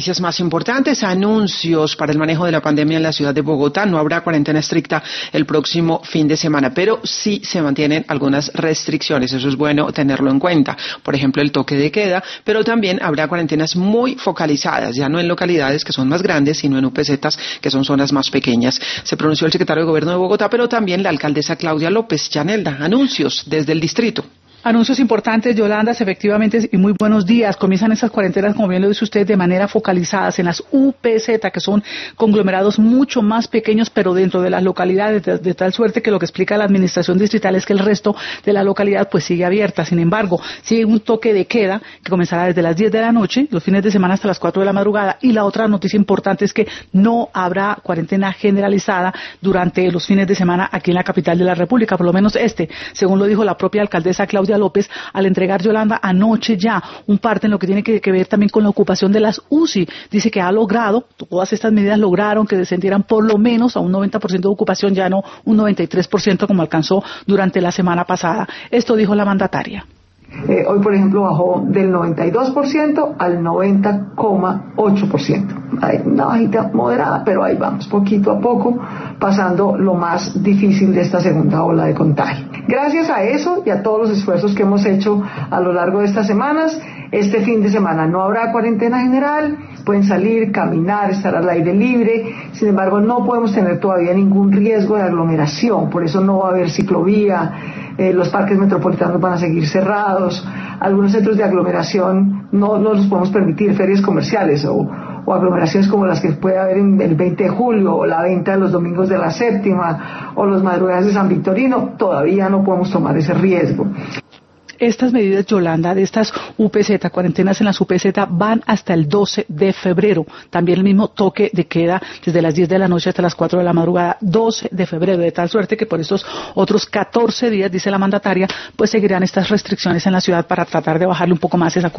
Noticias más importantes, anuncios para el manejo de la pandemia en la ciudad de Bogotá. No habrá cuarentena estricta el próximo fin de semana, pero sí se mantienen algunas restricciones. Eso es bueno tenerlo en cuenta. Por ejemplo, el toque de queda, pero también habrá cuarentenas muy focalizadas, ya no en localidades que son más grandes, sino en UPZs, que son zonas más pequeñas. Se pronunció el secretario de Gobierno de Bogotá, pero también la alcaldesa Claudia López. Yanelda, anuncios desde el distrito. Anuncios importantes, Yolanda, efectivamente, y muy buenos días. Comienzan esas cuarentenas, como bien lo dice usted, de manera focalizadas en las UPZ, que son conglomerados mucho más pequeños, pero dentro de las localidades, de tal suerte que lo que explica la administración distrital es que el resto de la localidad pues sigue abierta. Sin embargo, sigue un toque de queda que comenzará desde las 10 de la noche, los fines de semana hasta las 4 de la madrugada. Y la otra noticia importante es que no habrá cuarentena generalizada durante los fines de semana aquí en la capital de la República, por lo menos según lo dijo la propia alcaldesa Claudia López, al entregar, Yolanda, anoche ya un parte en lo que tiene que ver también con la ocupación de las UCI. Dice que ha logrado, todas estas medidas lograron que descendieran por lo menos a un 90% de ocupación, ya no un 93% como alcanzó durante la semana pasada. Esto dijo la mandataria. Hoy, por ejemplo, bajó del 92% al 90,8%. Hay una bajita moderada, pero ahí vamos, poquito a poco, pasando lo más difícil de esta segunda ola de contagio. Gracias a eso y a todos los esfuerzos que hemos hecho a lo largo de estas semanas, este fin de semana no habrá cuarentena general, pueden salir, caminar, estar al aire libre. Sin embargo, no podemos tener todavía ningún riesgo de aglomeración, por eso no va a haber ciclovía. Los parques metropolitanos van a seguir cerrados, algunos centros de aglomeración no los podemos permitir, ferias comerciales o aglomeraciones como las que puede haber en el 20 de julio, o la venta de los domingos de la séptima, o los madrugadas de San Victorino, todavía no podemos tomar ese riesgo. Estas medidas, Yolanda, de estas UPZ, cuarentenas en las UPZ, van hasta el 12 de febrero. También el mismo toque de queda desde las 10 de la noche hasta las 4 de la madrugada, 12 de febrero, de tal suerte que por estos otros 14 días, dice la mandataria, pues seguirán estas restricciones en la ciudad para tratar de bajarle un poco más esa curva.